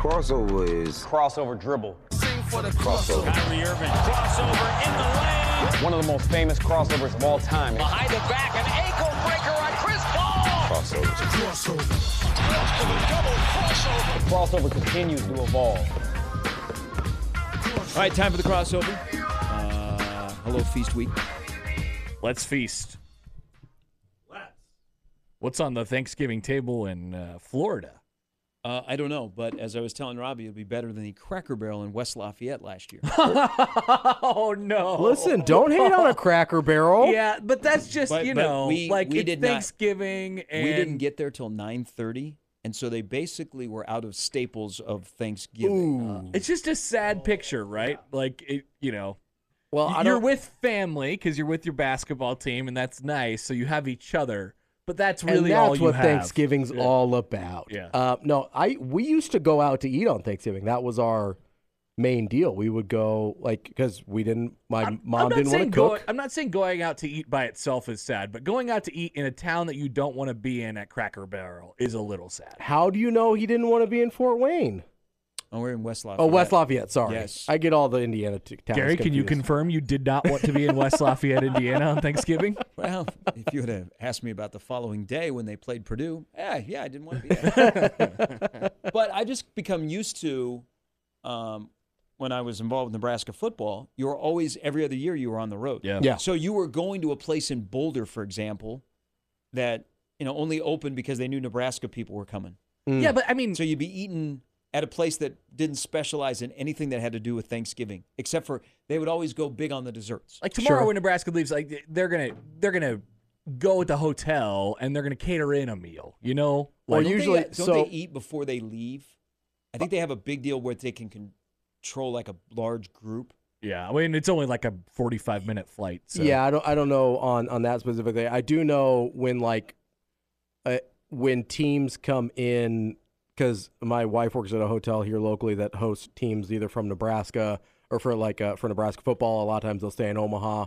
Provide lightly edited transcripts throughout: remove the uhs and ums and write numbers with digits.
Crossover is crossover dribble. crossover. Kyrie Irving, crossover in the lane. One of the most famous crossovers of all time. Behind the back, an ankle breaker on Chris Paul. Crossover. The crossover continues to evolve. All right, time for the crossover. Hello, Feast Week. Let's feast. What's on the Thanksgiving table in Florida? I don't know, but as I was telling Robbie, it'll be better than the Cracker Barrel in West Lafayette last year. Oh, no. Listen, don't hate on a Cracker Barrel. Yeah, but that's just, But- you but know, we like it's did not- Thanksgiving. And We didn't get there till 9:30, and so they basically were out of staples of Thanksgiving. It's just a sad picture, right? Like, Well, I you're don't. with family because you're with your basketball team, and that's nice. So you have each other, but that's And really all that's you what have. Thanksgiving's Yeah. all about. Yeah. No, we used to go out to eat on Thanksgiving. That was our main deal. We would go because my mom I'm didn't not want to saying cook. I'm not saying going out to eat by itself is sad, but going out to eat in a town that you don't want to be in at Cracker Barrel is a little sad. How do you know he didn't want to be in Fort Wayne? Oh, we're in West Lafayette. Oh, West Lafayette. Sorry, Yes. I get all the Indiana towns. Gary, can you confused. confirm you did not want to be in West Lafayette, Indiana on Thanksgiving? Well, if you would have asked me about the following day when they played Purdue, yeah, I didn't want to be there. But I just become used to when I was involved with Nebraska football, you were always, every other year, you were on the road. Yeah. So you were going to a place in Boulder, for example, that only opened because they knew Nebraska people were coming. Yeah, but I mean, So you'd be eating at a place that didn't specialize in anything that had to do with Thanksgiving, except for they would always go big on the desserts. like tomorrow Sure. when Nebraska leaves, like they're gonna go at the hotel and they're gonna cater in a meal. You know, Well, like usually- don't so- they eat before they leave? I think they have a big deal where they can control like a large group. yeah. I mean, it's only like a 45-minute flight. So. Yeah, I don't know on that specifically. I do know when teams come in, because my wife works at a hotel here locally that hosts teams either from Nebraska or for Nebraska football. A lot of times they'll stay in Omaha,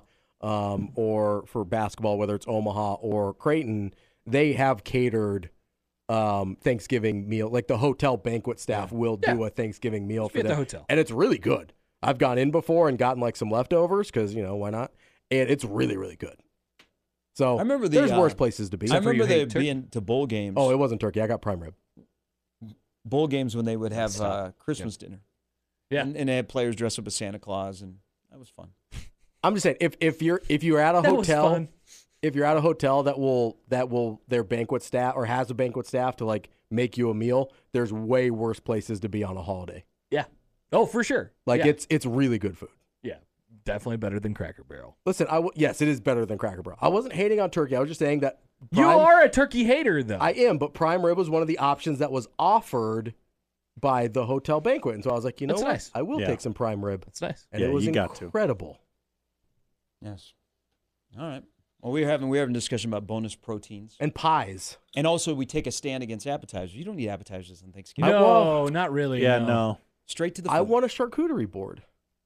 or for basketball, whether it's Omaha or Creighton, they have catered Thanksgiving meal. Like the hotel banquet staff will do a Thanksgiving meal for at the them, hotel. and it's really good. I've gone in before and gotten like some leftovers because why not? And it's really, really good. So I remember there's worse places to be. I for you remember they hate turkey? being to bowl games. Oh, it wasn't turkey. I got prime rib. Bowl games when they would have Stop. Christmas dinner. Yeah. And they had players dress up as Santa Claus, and that was fun. I'm just saying, if you're at a That was hotel, fun. if you're at a hotel that will their banquet staff or has a banquet staff to like make you a meal, there's way worse places to be on a holiday. Yeah. Oh, for sure. Like yeah. it's really good food. Yeah, definitely better than Cracker Barrel. Listen, yes, it is better than Cracker Barrel. I wasn't hating on turkey. I was just saying that You prime- are a turkey hater, though. I am, but prime rib was one of the options that was offered by the hotel banquet, and so I was like, you know That's what? nice. I will Yeah. take some prime rib, That's nice. and Yeah, it was you got to. incredible. Yes. All right. Well, we're having a discussion about bonus proteins, And pies. and also we take a stand against appetizers. You don't need appetizers on Thanksgiving. No, not really. Yeah, no. Straight to the. I food. want a charcuterie board.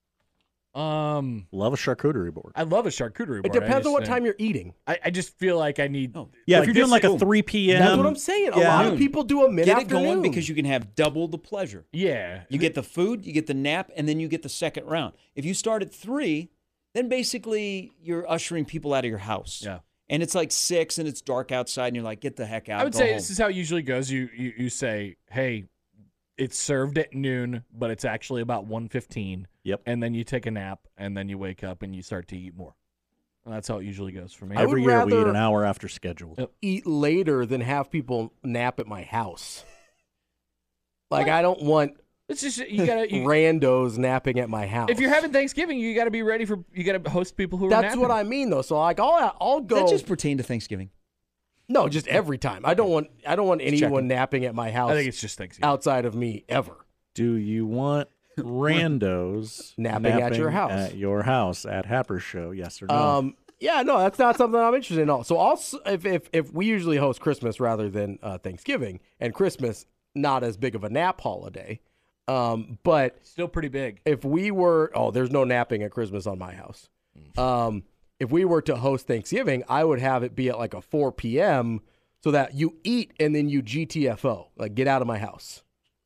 Love a charcuterie board. I love a charcuterie board. It depends on what time you're eating. I just feel like I need. No. Yeah, like if you're doing this- like a 3 p.m. That's what I'm saying. A yeah. lot of people do a Get mid-afternoon. it going because you can have double the pleasure. Yeah. You get the food, you get the nap, and then you get the second round. If you start at 3, then basically you're ushering people out of your house. Yeah. And it's like 6 and it's dark outside and you're like, get the heck out. I would go say home. this is how it usually goes. You say, hey, it's served at noon, but it's actually about 1:15. Yep. And then you take a nap, and then you wake up and you start to eat more. And that's how it usually goes for me. I would Every year we eat rather- an hour after scheduled. Yep. eat later than have people nap at my house. Like, I don't want It's just you gotta. randos napping at my house. If you're having Thanksgiving, you gotta be ready for. You gotta host people who are That's napping. what I mean, though. So, like, I'll go. That just pertain to Thanksgiving. No, just every time. I don't want anyone checking. napping at my house I think it's just Thanksgiving. outside of me ever. Do you want randos Napping at your house. At your house at Happer's show? Yes or no? Yeah, no, that's not something I'm interested in at all. So if we usually host Christmas rather than Thanksgiving, and Christmas not as big of a nap holiday, but Still pretty big. if we were, there's no napping at Christmas on my house. If we were to host Thanksgiving, I would have it be at like a 4 p.m. so that you eat and then you GTFO, like get out of my house.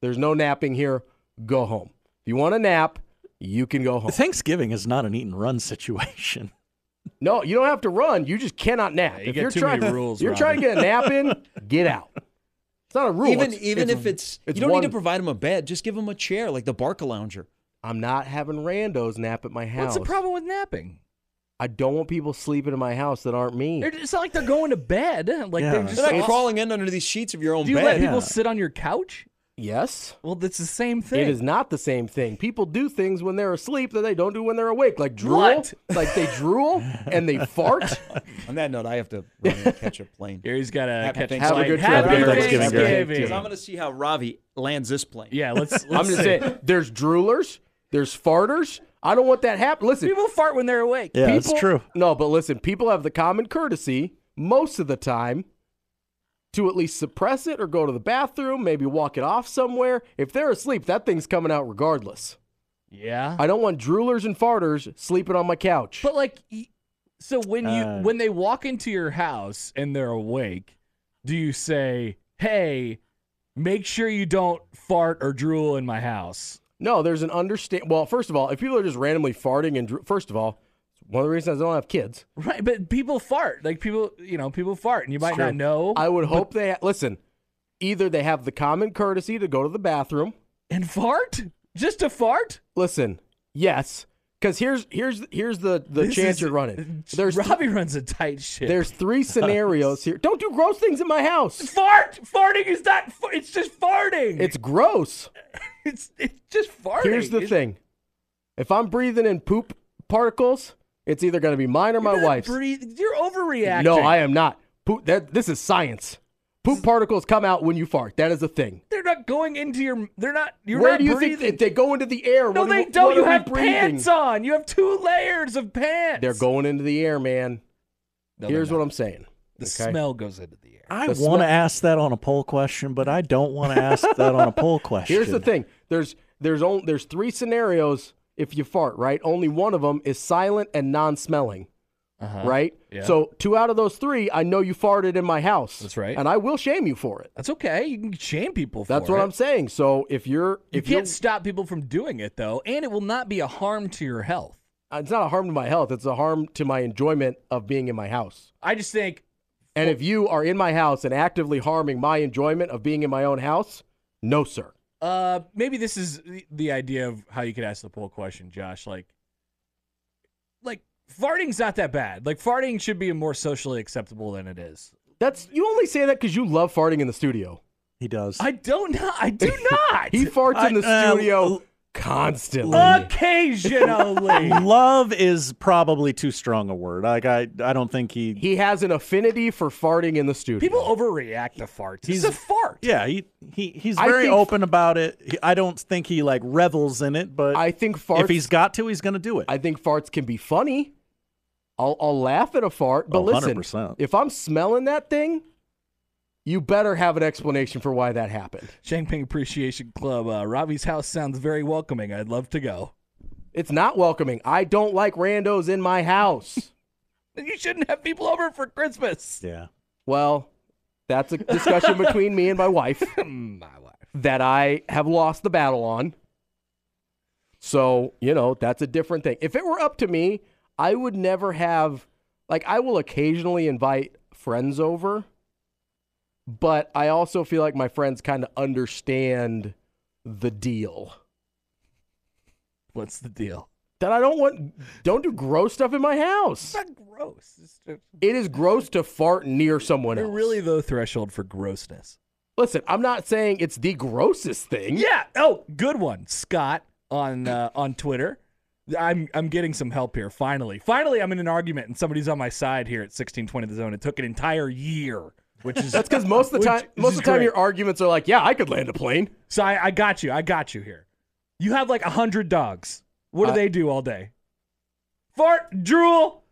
There's no napping here. Go home. If you want to nap, you can go home. Thanksgiving is not an eat and run situation. No, you don't have to run. You just cannot nap. Yeah, you if get you're too trying, many rules, you're Robbie. trying to get a nap in, get out. It's not a rule. Even if it's you don't one- need to provide them a bed, just give them a chair like the Barca Lounger. I'm not having randos nap at my house. What's the problem with napping? I don't want people sleeping in my house that aren't me. It's not like they're going to bed. Like Yeah. they're just They're not off- crawling in under these sheets of your own Do you bed. let people Yeah. sit on your couch? Yes. Well, that's the same thing. It is not the same thing. People do things when they're asleep that they don't do when they're awake, like drool. What? Like they drool and they fart. On that note, I have to run and catch a plane. Gary's got to Happy catch Thanksgiving. Have a good trip. Happy Happy Thanksgiving, Gary. Thanksgiving. Because I'm going to see how Ravi lands this plane. Yeah, let's I'm just see. saying, there's droolers, there's farters. I don't want that happen. Listen, People fart when they're awake. Yeah, people, it's true. No, but listen, people have the common courtesy most of the time to at least suppress it or go to the bathroom, maybe walk it off somewhere. If they're asleep, that thing's coming out regardless. Yeah. I don't want droolers and farters sleeping on my couch. But like, so when they walk into your house and they're awake, do you say, "Hey, make sure you don't fart or drool in my house"? No, there's an understand. Well, first of all, if people are just randomly farting and first of all, one of the reasons I don't have kids. Right, but people fart. Like people fart, and you might not know. I would hope they listen. Either they have the common courtesy to go to the bathroom. And fart? Just to fart? Listen, yes, because here's the This chance is- you're running. There's Robbie runs a tight ship. there's 3 scenarios here. Don't do gross things in my house. farting is not. It's just farting. It's gross. it's just farting. Here's the thing: if I'm breathing in poop particles, it's either going to be mine or my wife's. You're overreacting. No, I am not. Poop. This is science. Poop particles come out when you fart. That is a thing. They're not going into your. They're not. You're Where not do you breathing. think they go into the air? No, What they what don't. You are we have breathing? pants on. You have 2 layers of pants. They're going into the air, man. No, Here's they're what not. I'm saying. The okay? smell goes into the air. I The want to smell- ask that on a poll question, but I don't want to ask that on a poll question. Here's the thing. There's 3 scenarios if you fart, right? Only one of them is silent and non-smelling, right? Yeah. So 2 out of those 3, I know you farted in my house. That's right. And I will shame you for it. That's okay. You can shame people for That's it. what I'm saying. So if You you're can't stop people from doing it, though, and it will not be a harm to your health. it's not a harm to my health. It's a harm to my enjoyment of being in my house. I just think And if you are in my house and actively harming my enjoyment of being in my own house, no, sir. maybe this is the idea of how you could ask the poll question, Josh. Like farting's not that bad. Like farting should be more socially acceptable than it is. You only say that because you love farting in the studio. He does. I do not. He farts in the studio constantly. Occasionally. Love is probably too strong a word. Like I don't think he. He has an affinity for farting in the studio. People overreact to farts. He's a fart. Yeah, he's I very think- open about it. I don't think he like revels in it, but I think farts. if he's got to, he's going to do it. I think farts can be funny. I'll laugh at a fart, but Oh, listen, 100%. if I'm smelling that thing, you better have an explanation for why that happened. Shangping Appreciation Club. Robbie's house sounds very welcoming. I'd love to go. It's not welcoming. I don't like randos in my house. You shouldn't have people over for Christmas. Yeah. Well, that's a discussion between me and my wife My wife. that I have lost the battle on. So, that's a different thing. If it were up to me, I would never have, I will occasionally invite friends over, but I also feel like my friends kind of understand the deal. What's the deal? That I don't do gross stuff in my house. It's not gross. It's just, It is gross to fart near someone they're else. really low threshold for grossness. Listen, I'm not saying it's the grossest thing. Yeah. Oh, good one, Scott on Twitter. I'm getting some help here. Finally, I'm in an argument and somebody's on my side here at 1620 The Zone. It took an entire year, which is That's because most of the time, great. your arguments are like, yeah, I could land a plane. So I got you. I got you here. You have 100 dogs. What do they do all day? Fart, drool.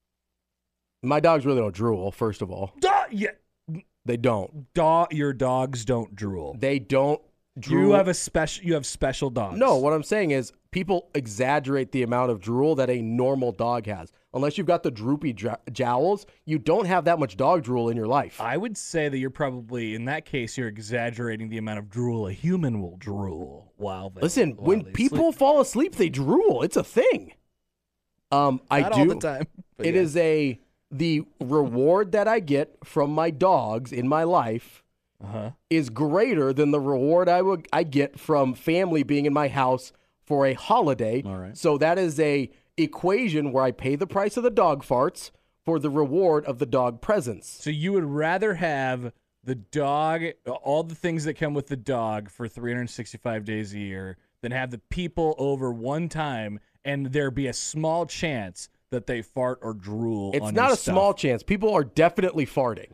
My dogs really don't drool, first of all. Yeah. They don't. Your dogs don't drool. They don't. drool. You have special dogs. No, what I'm saying is people exaggerate the amount of drool that a normal dog has. Unless you've got the droopy jowls, you don't have that much dog drool in your life. I would say that you're probably, in that case, you're exaggerating the amount of drool a human will drool while they Listen, while when they people sleep. fall asleep, they drool. It's a thing. Not I do. all the time. but It yeah. is the reward that I get from my dogs in my life is greater than the reward I get from family being in my house for a holiday. All right. So that is a equation where I pay the price of the dog farts for the reward of the dog presence. So you would rather have the dog, all the things that come with the dog for 365 days a year, than have the people over one time and there be a small chance that they fart or drool It's on not your a stuff. small chance. People are definitely farting.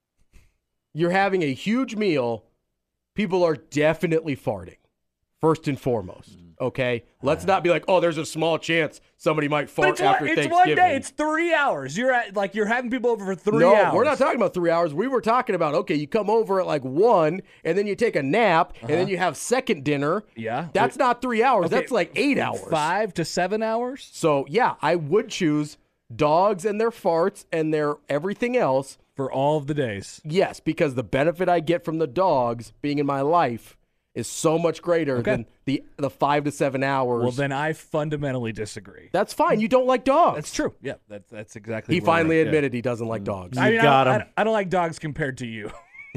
You're having a huge meal. People are definitely farting, first and foremost. Okay? Let's not be like, oh, there's a small chance somebody might fart It's after one Thanksgiving. day. It's 3 hours. You're having people over for 3 no, hours. we're not talking about 3 hours. We were talking about, okay, you come over at like 1, and then you take a nap, and then you have second dinner. Yeah. That's not 3 hours. Okay, That's like 8 hours. 5 to 7 hours So, yeah, I would choose dogs and their farts and their everything else. for all of the days. Yes, because the benefit I get from the dogs being in my life is so much greater than the 5 to 7 hours. Well, then I fundamentally disagree. That's fine. You don't like dogs. That's true. Yeah, that's exactly. He where we're finally at. admitted he doesn't like dogs. I mean, got him. I don't like dogs compared to you.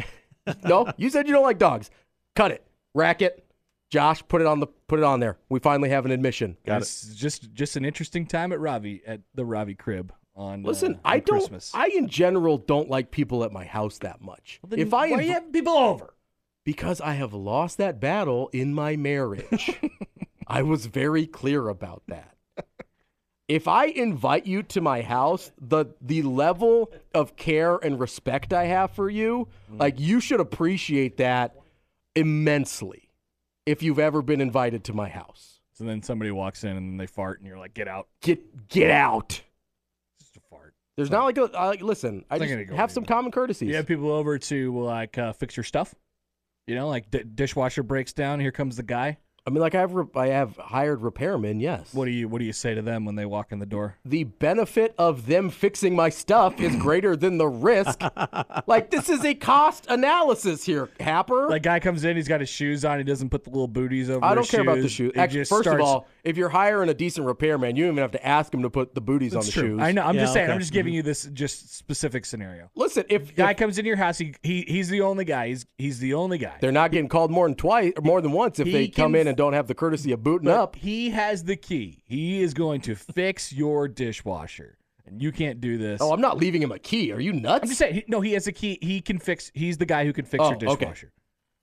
No, you said you don't like dogs. Cut it. Racket. Josh, put it on there. We finally have an admission. It's just an interesting time at the Ravi crib on. Listen, on I don't. Christmas. I in general don't like people at my house that much. Well, then why are you having people over? Because I have lost that battle in my marriage. I was very clear about that. If I invite you to my house, the level of care and respect I have for you, like you should appreciate that immensely if you've ever been invited to my house. So then somebody walks in and they fart, and you're like, "Get out!" Get out. It's just a fart. There's not like a listen, I It's not just gonna go have some anywhere. common courtesies. You have people over to like fix your stuff. You know, like dishwasher breaks down. Here comes the guy. I mean, like I have hired repairmen, yes. What do you say to them when they walk in the door? The benefit of them fixing my stuff is greater than the risk. Like, this is a cost analysis here, Happer. Like guy comes in, he's got his shoes on. He doesn't put the little booties over. I don't his care about the shoes. shoes. He Actually, just first of starts- all, if you're hiring a decent repairman, you don't even have to ask him to put the booties on That's the true. shoes. I know. I'm just Yeah, saying. okay. I'm just giving you this just specific scenario. Listen, if Guy comes in your house. He's the only guy. He's the only guy. they're not getting called more than once if He they come can in and don't have the courtesy of booting But up. he has the key. He is going to fix your dishwasher, and you can't do this. Oh, I'm not leaving him a key. Are you nuts? I'm just saying. He has a key. He can fix. He's the guy who can fix Oh, your okay. dishwasher.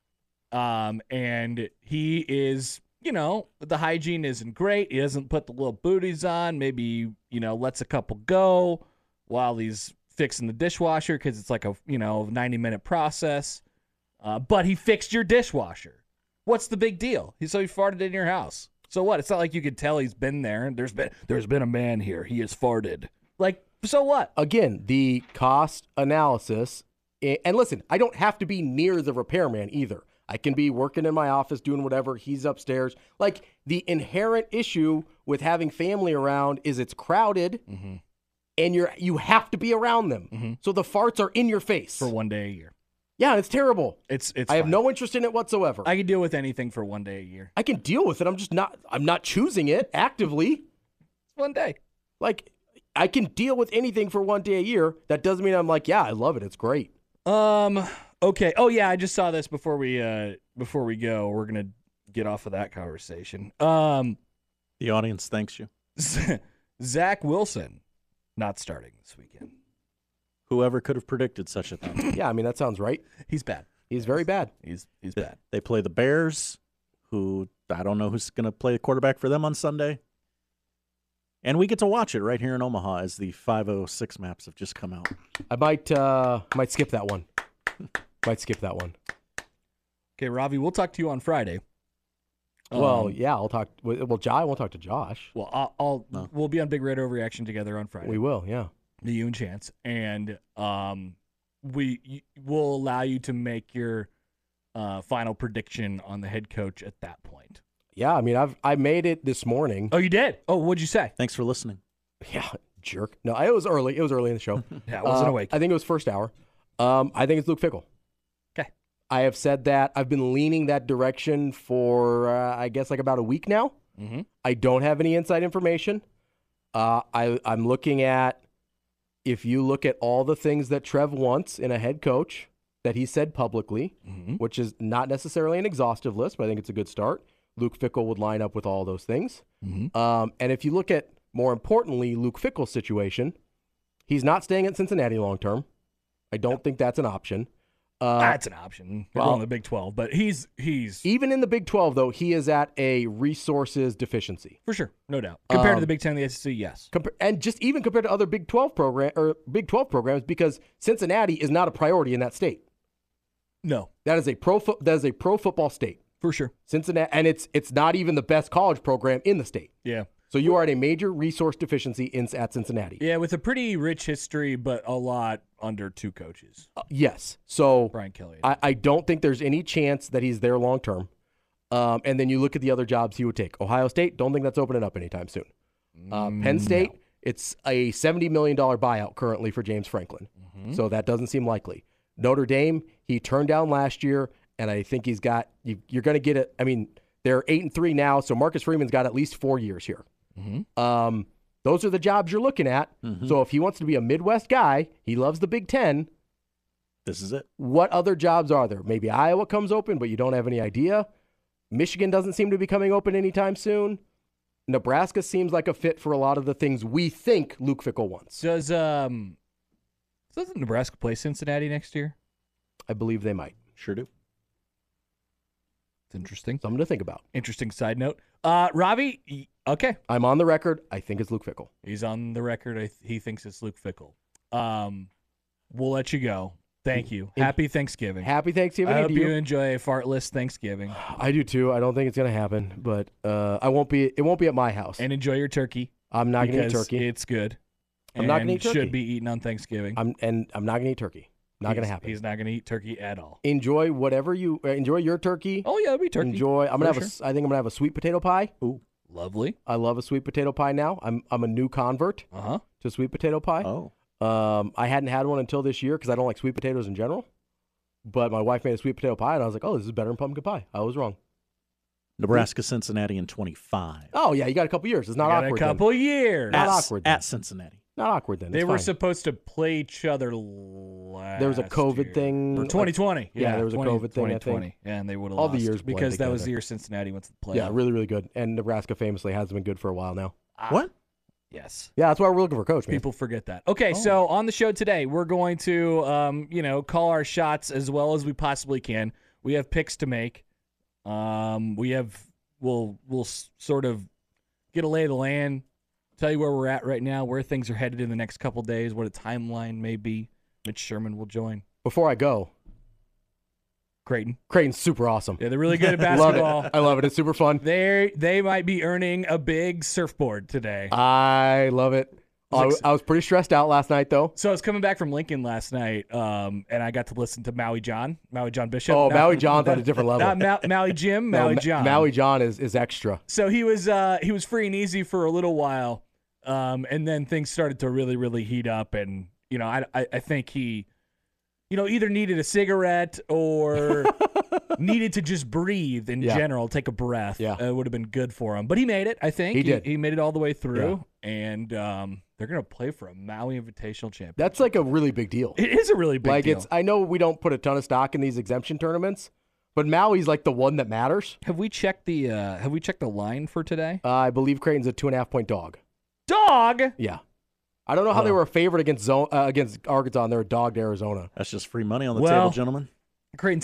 And he is. The hygiene isn't great. He doesn't put the little booties on. Maybe lets a couple go while he's fixing the dishwasher because it's like a 90-minute process. But he fixed your dishwasher. What's the big deal? He farted in your house. So what? It's not like you could tell he's been there. And there's been a man here. He has farted. Like, so what? Again, the cost analysis, and listen, I don't have to be near the repairman either. I can be working in my office doing whatever. He's upstairs. Like, the inherent issue with having family around is it's crowded, and you have to be around them. So the farts are in your face. For 1 day a year. Yeah, it's terrible. It's I have fine. no interest in it whatsoever. I can deal with anything for 1 day a year. I can deal with it. I'm not choosing it actively. It's 1 day. Like, I can deal with anything for 1 day a year. That doesn't mean I'm like, yeah, I love it. It's great. Okay. Oh yeah, I just saw this before we go. We're gonna get off of that conversation. The audience thanks you. Zach Wilson not starting this weekend. Whoever could have predicted such a thing? Yeah, I mean, that sounds right. He's bad. He's very bad. He's bad. They play the Bears, who I don't know who's going to play quarterback for them on Sunday. And we get to watch it right here in Omaha as the 506 maps have just come out. I might skip that one. Might skip that one. Okay, Ravi, we'll talk to you on Friday. Well, yeah, I'll talk. Well, I won't talk to Josh. Well, we'll be on Big Red Overreaction together on Friday. We will, yeah. You and Chance, and we'll allow you to make your final prediction on the head coach at that point. Yeah, I mean, I made it this morning. Oh, you did? Oh, what'd you say? Thanks for listening. Yeah, jerk. No, it was early. It was early in the show. Yeah, I wasn't awake. I think it was first hour. I think it's Luke Fickell. Okay. I have said that. I've been leaning that direction for, I guess, like about a week now. Mm-hmm. I don't have any inside information. I'm looking at, if you look at all the things that Trev wants in a head coach that he said publicly, which is not necessarily an exhaustive list, but I think it's a good start. Luke Fickell would line up with all those things. And if you look at, more importantly, Luke Fickell's situation, he's not staying at Cincinnati long term. I don't think that's an option. That's an option. They're going to the Big 12, but he's Even in the Big 12, though, he is at a resources deficiency. for sure, no doubt. Compared to the Big 10 and the SEC, yes. And just even compared to other Big 12 programs, because Cincinnati is not a priority in that state. No, That is a pro football state. for sure. Cincinnati, and it's not even the best college program in the state. Yeah. So you are at a major resource deficiency at Cincinnati. Yeah, with a pretty rich history, but a lot under two coaches. Yes. So Brian Kelly. I don't think there's any chance that he's there long term. And then you look at the other jobs he would take. Ohio State, don't think that's opening up anytime soon. Penn State, it's a $70 million buyout currently for James Franklin. So that doesn't seem likely. Notre Dame, he turned down last year, and I think he's got, you're going to get it. I mean, they're 8-3 now, so Marcus Freeman's got at least 4 years here. Those are the jobs you're looking at. So if he wants to be a Midwest guy, he loves the Big Ten. This is it. What other jobs are there? Maybe Iowa comes open, but you don't have any idea. Michigan doesn't seem to be coming open anytime soon. Nebraska seems like a fit for a lot of the things we think Luke Fickell wants. Doesn't Nebraska play Cincinnati next year? I believe they might. Sure do. It's interesting. Something to think about. Interesting side note. Ravi, okay. I'm on the record. I think it's Luke Fickell. He's on the record. He thinks it's Luke Fickell. We'll let you go. Thank you. Happy Thanksgiving. Happy Thanksgiving I hope to you enjoy a fartless Thanksgiving. I do too. I don't think it's going to happen, but it won't be at my house. And enjoy your turkey. I'm not going to eat because turkey. It's good. I'm not gonna eat turkey. Should be eaten on Thanksgiving. I'm not going to eat turkey. Not going to happen. He's not going to eat turkey at all. Enjoy whatever you enjoy your turkey. Oh yeah, it'll be turkey. Enjoy. I'm going to have For I think I'm going to have a sweet potato pie. Ooh, lovely. I love a sweet potato pie now. I'm a new convert to sweet potato pie. Oh. I hadn't had one until this year because I don't like sweet potatoes in general. But my wife made a sweet potato pie, and I was like, oh, this is better than pumpkin pie. I was wrong. Nebraska, Cincinnati in 25. Oh, yeah, you got a couple years. It's not awkward a couple years. Not awkward then. At Cincinnati. Not awkward then. They It's were fine. supposed to play each other last There was a COVID year. thing. For 2020. Yeah, there was a COVID thing, I think. 2020. Yeah, and they would have All lost the years blend because that was together. the year Cincinnati went to the playoff. Yeah, really, really good. And Nebraska famously hasn't been good for a while now. What? Yes. Yeah, that's why we're looking for a coach, man. People forget that. Okay, so on the show today, we're going to, call our shots as well as we possibly can. We have picks to make. We'll sort of get a lay of the land, tell you where we're at right now, where things are headed in the next couple days, what a timeline may be. Mitch Sherman will join. Before I go, Creighton's super awesome. Yeah, they're really good at Love basketball. it. I love it. It's super fun. They might be earning a big surfboard today. I love it. I was pretty stressed out last night, though. So I was coming back from Lincoln last night, and I got to listen to Maui John Bishop. Oh, Maui John's at a different level. Not Maui Jim, No, Maui John. Maui John is extra. So he was free and easy for a little while, and then things started to really, really heat up, and I think he, either needed a cigarette or needed to just breathe in general, take a breath. Yeah. It would have been good for him. But he made it, I think. He did. He made it all the way through, and they're going to play for a Maui Invitational Championship. That's like a really big deal. It is a really big deal. I know we don't put a ton of stock in these exemption tournaments, but Maui's like the one that matters. Have we checked the line for today? I believe Creighton's a 2.5-point dog. Dog. Yeah. I don't know how they were a favorite against Arkansas, and they're a dog to Arizona. That's just free money on the table, gentlemen. Creighton's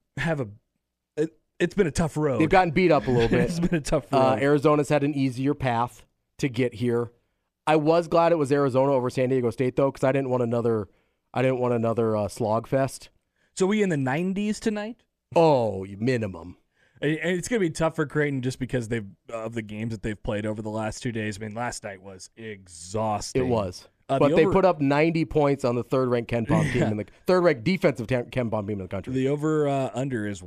it's been a tough road. They've gotten beat up a little bit. It's been a tough road. Arizona's had an easier path to get here. I was glad it was Arizona over San Diego State, though, because I didn't want another slog fest. So we in the 90s tonight? Oh, minimum. And it's going to be tough for Creighton just because of the games that they've played over the last 2 days. I mean, last night was exhausting. It was. But they put up 90 points on the third-ranked Ken Pom team and the third-ranked defensive Ken Pom team in the country. The over-under is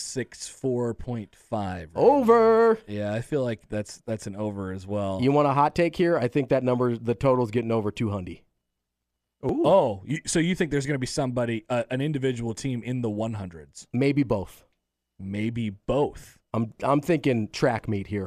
164.5. Over. Yeah, I feel like that's an over as well. You want a hot take here? I think that number, the total's getting over 200. Ooh. Oh, so you think there's going to be somebody, an individual team in the 100s? Maybe both. Maybe both. I'm thinking track meet here.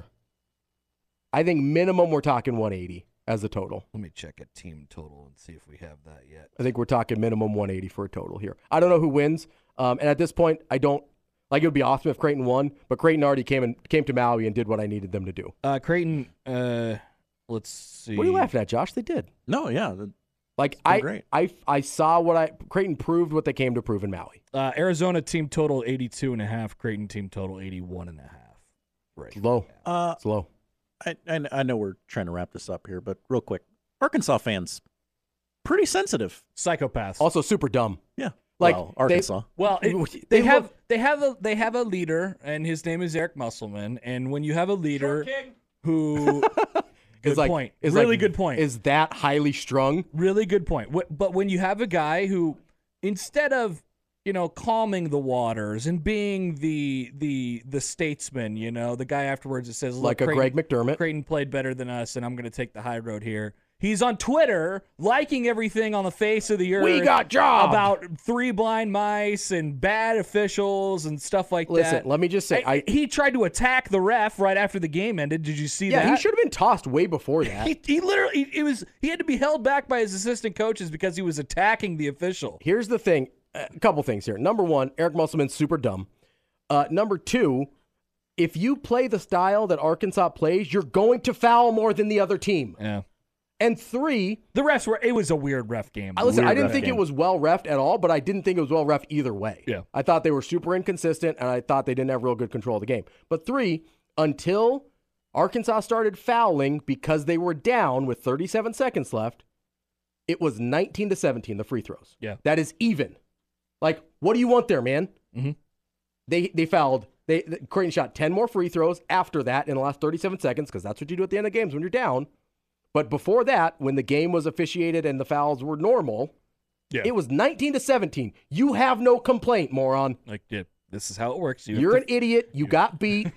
I think minimum we're talking 180 as a total. Let me check a team total and see if we have that yet. I think we're talking minimum 180 for a total here. I don't know who wins, and at this point, I don't like. It would be awesome if Creighton won, but Creighton already came to Maui and did what I needed them to do. Creighton. Let's see. What are you laughing at, Josh? They did. No, yeah. Like great. I saw Creighton proved what they came to prove in Maui. Arizona team total 82.5. Creighton team total 81.5. Right. It's low. It's low. I know we're trying to wrap this up here, but real quick, Arkansas fans, pretty sensitive. Psychopaths. Also super dumb. Yeah. Like well, Arkansas. They have a leader, and his name is Eric Musselman. And when you have a leader who, good point, really good point, is that highly strung? Really good point. But when you have a guy who, instead of calming the waters and being the statesman, the guy afterwards that says, like a Greg McDermott, Creighton played better than us, and I'm going to take the high road here. He's on Twitter liking everything on the face of the earth. We got jobbed about 3 blind mice and bad officials and stuff like that. Listen, let me just say, he tried to attack the ref right after the game ended. Did you see that? Yeah, he should have been tossed way before that. He literally he had to be held back by his assistant coaches because he was attacking the official. Here's the thing. A couple things here. Number one, Eric Musselman's super dumb. Number two, if you play the style that Arkansas plays, you're going to foul more than the other team. Yeah. And three, the refs it was a weird ref game. I didn't think it was well refed at all, but I didn't think it was well refed either way. Yeah. I thought they were super inconsistent, and I thought they didn't have real good control of the game. But three, until Arkansas started fouling because they were down with 37 seconds left, it was 19-17, the free throws. Yeah. That is even. Like, what do you want there, man? Mm-hmm. They fouled. Creighton shot 10 more free throws after that in the last 37 seconds, because that's what you do at the end of games when you're down. But before that, when the game was officiated and the fouls were normal, it was 19-17. You have no complaint, moron. This is how it works. You're an idiot. You got beat.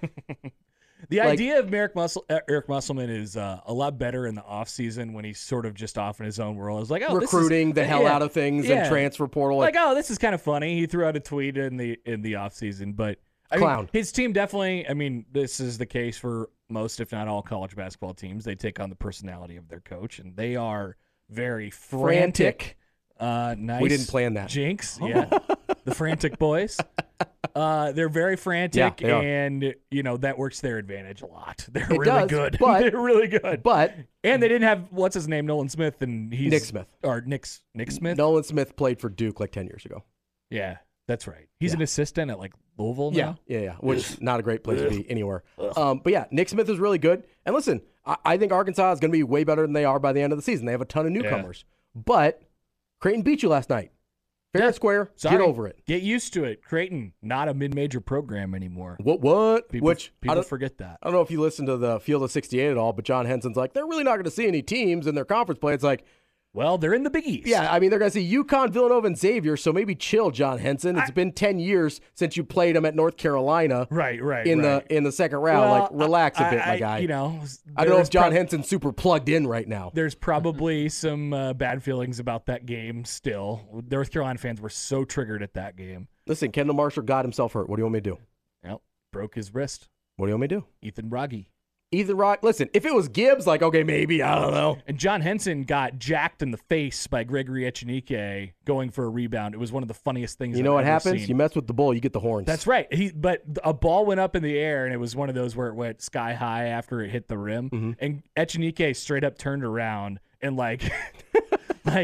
The idea of Eric Musselman is a lot better in the offseason when he's sort of just off in his own world. It's like, recruiting the hell out of things and transfer portal. This is kind of funny. He threw out a tweet in the offseason, but his team definitely. I mean, this is the case for most, if not all, college basketball teams. They take on the personality of their coach, and they are very frantic. Nice. We didn't plan that. Jinx. Yeah. The Frantic Boys. They're very frantic, and that works to their advantage a lot. They're really good. But, they're really good. And they didn't have what's his name, Nolan Smith, and he's Nick Smith. Or Nick Smith. Nolan Smith played for Duke like 10 years ago. Yeah, that's right. He's an assistant at Louisville now. Yeah. Which is not a great place to be anywhere. But yeah, Nick Smith is really good. And listen, I think Arkansas is going to be way better than they are by the end of the season. They have a ton of newcomers. Yeah. But Creighton beat you last night. Fair and square. Sorry. Get over it. Get used to it. Creighton, not a mid-major program anymore. What? People forget that. I don't know if you listen to the Field of 68 at all, but John Henson's like, they're really not going to see any teams in their conference play. It's like, well, they're in the Big East. Yeah, I mean, they're going to see UConn, Villanova, and Xavier, so maybe chill, John Henson. It's been 10 years since you played them at North Carolina. Right. In the second round. Well, relax a bit, my guy. I don't know if John Henson's super plugged in right now. There's probably some bad feelings about that game still. North Carolina fans were so triggered at that game. Listen, Kendall Marshall got himself hurt. What do you want me to do? Well, broke his wrist. What do you want me to do? Ethan Wragge. Listen, if it was Gibbs, okay, maybe, I don't know. And John Henson got jacked in the face by Gregory Echenique going for a rebound. It was one of the funniest things I've ever happens? Seen. You mess with the bull, you get the horns. That's right. But a ball went up in the air, and it was one of those where it went sky high after it hit the rim. Mm-hmm. And Echenique straight up turned around and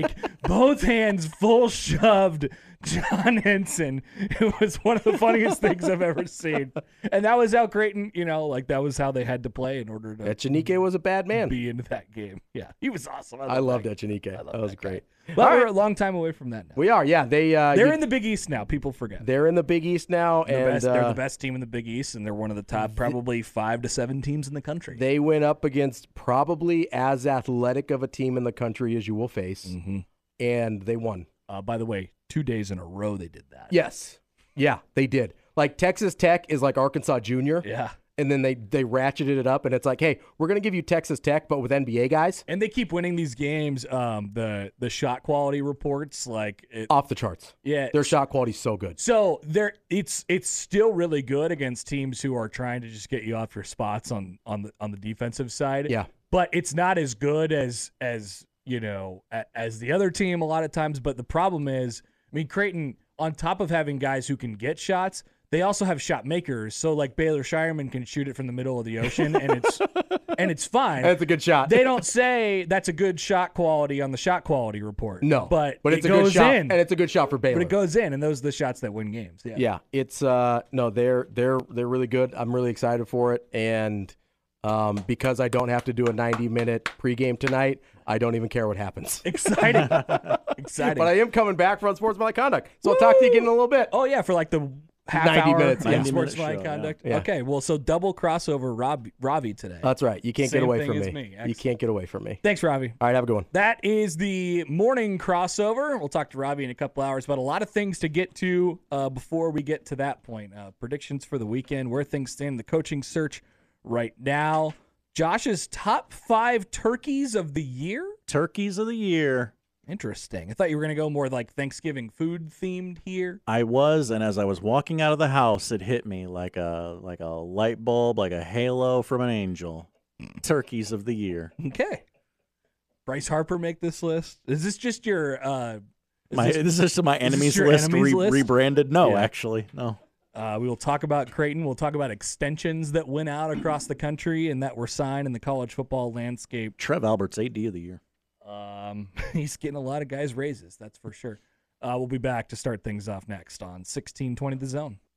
both hands full shoved John Henson. It was one of the funniest things I've ever seen. And that was how Creighton, that was how they had to play in order to Echenique was a bad man. be into that game. Yeah, he was awesome. I loved that. Echenique. That was great. But All we're right. a long time away from that now. We are, yeah. They're in the Big East now. People forget. They're in the Big East now, and They're the best team in the Big East, and they're one of the top probably 5 to 7 teams in the country. they went up against probably as athletic of a team in the country as you will face, and they won. By the way, 2 days in a row they did that. Yes. Yeah, they did. Like Texas Tech is like Arkansas Junior. Yeah. And then they ratcheted it up, and it's like, hey, we're going to give you Texas Tech, but with NBA guys. And they keep winning these games. The shot quality reports, Off the charts. yeah. Their shot quality's so good. So it's still really good against teams who are trying to just get you off your spots on the defensive side. Yeah. But it's not as good as the other team a lot of times. But the problem is, Creighton, on top of having guys who can get shots, they also have shot makers. So like Baylor Shireman can shoot it from the middle of the ocean, and it's fine. That's a good shot. They don't say that's a good shot quality on the shot quality report. No. but it's it a good goes shot, in. and it's a good shot for Baylor. But it goes in, and those are the shots that win games. Yeah. Yeah, it's no, they're really good. I'm really excited for it, and because I don't have to do a 90-minute pregame tonight, I don't even care what happens. Exciting. Exciting. But I am coming back for Unsportsmanlike Conduct, so I'll talk to you again in a little bit. Oh, yeah, for like the half 90 hour minutes, yeah. 90 minute sportsmanlike show, conduct. yeah. Okay, well, so double crossover Ravi today. That's right. You can't Same get away thing from as me. me. You Excellent. can't get away from me. Thanks, Ravi. All right, have a good one. That is the morning crossover. We'll talk to Ravi in a couple hours about a lot of things to get to before we get to that point. Predictions for the weekend, where things stand, the coaching search right now. Josh's top 5 turkeys of the year? Turkeys of the year. Interesting. I thought you were going to go more like Thanksgiving food themed here. I was, and as I was walking out of the house, it hit me like a light bulb, like a halo from an angel. Turkeys of the year. Okay. Bryce Harper make this list? Is this just your This is just my enemies your list, enemies list? rebranded. No, Yeah. actually, no. We will talk about Creighton. We'll talk about extensions that went out across the country and that were signed in the college football landscape. Trev Albert's AD of the year. He's getting a lot of guys raises, that's for sure. We'll be back to start things off next on 1620 The Zone.